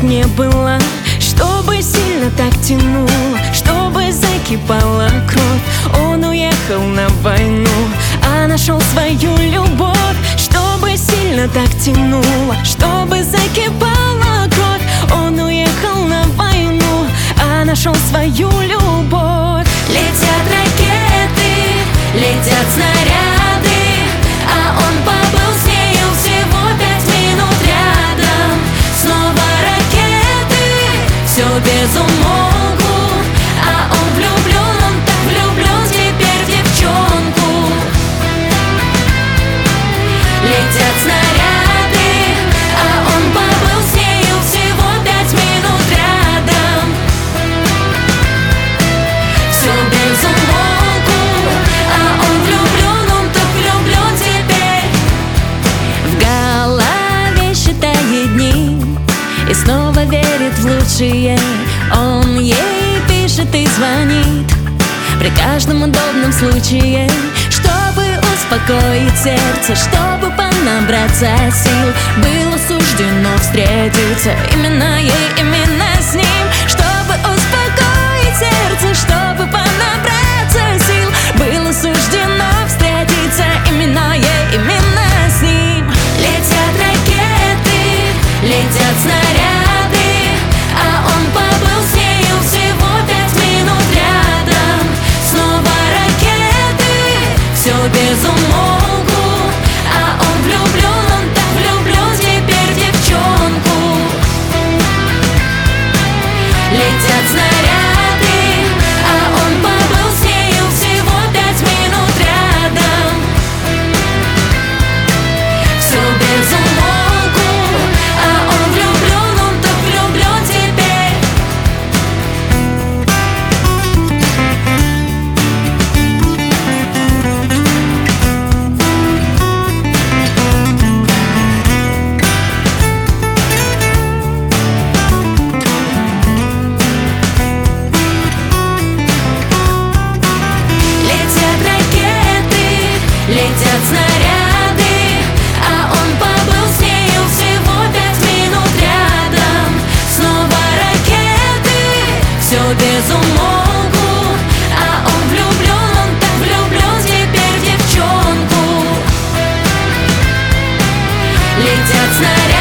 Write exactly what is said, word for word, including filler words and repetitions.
не было, чтобы сильно так тянуло, чтобы закипала кровь. Он уехал на войну, а нашел свою любовь. Чтобы сильно так тянуло, чтобы закипала кровь. Он уехал на войну, а нашел свою любовь. Летят ракеты, летят снаряды, а он побыл с нею всего пять минут рядом. Снова ракеты, все без умолку, а он влюблен, он так влюблен теперь в девчонку. Летят снаряды, а он побыл с нею всего пять минут рядом. Все без умолку, а он влюблен, он так влюблен теперь. В голове считает дни и снова верит в лучшее. Он ей пишет и звонит при каждом удобном случае, чтобы успокоить сердце, чтобы понабраться сил. Было суждено встретиться именно ей, именно с ним, чтобы успокоить сердце, чтобы понабраться сил. Было суждено встретиться именно ей, именно с ним. Летят ракеты, летят снаряды, а он побыл с нею всего пять минут рядом. Снова ракеты, все без умолку, а он влюблен, он так влюблен теперь в девчонку. Летят снаряды, а он побыл с нею всего пять минут рядом. Все без умолку, а он влюблен, он так влюблен теперь. Летят ракеты, летят снаряды, а он побыл с нею всего пять минут рядом. Снова ракеты, все без умолку, а он влюблен, он так влюблен теперь в девчонку. Летят снаряды.